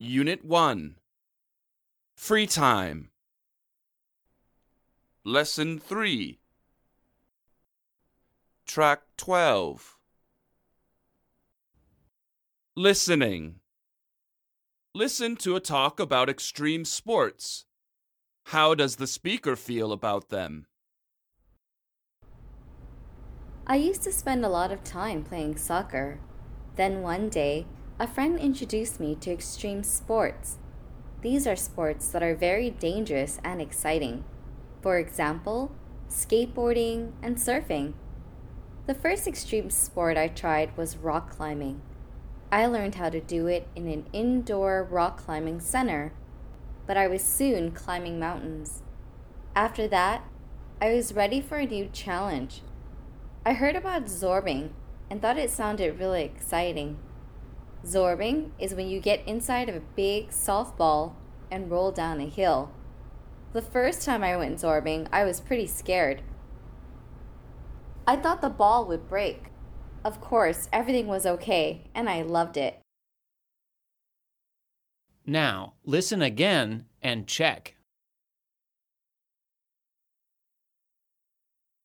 Unit 1. Free time. Lesson 3. Track 12. Listening. Listen to a talk about extreme sports. How does the speaker feel about them? I used to spend a lot of time playing soccer. Then one day, a friend introduced me to extreme sports. These are sports that are very dangerous and exciting. For example, skateboarding and surfing. The first extreme sport I tried was rock climbing. I learned how to do it in an indoor rock climbing center, but I was soon climbing mountains. After that, I was ready for a new challenge. I heard about zorbing and thought it sounded really exciting. Zorbing is when you get inside of a big softball and roll down a hill. The first time I went zorbing, I was pretty scared. I thought the ball would break. Of course, everything was okay, and I loved it. Now, listen again and check.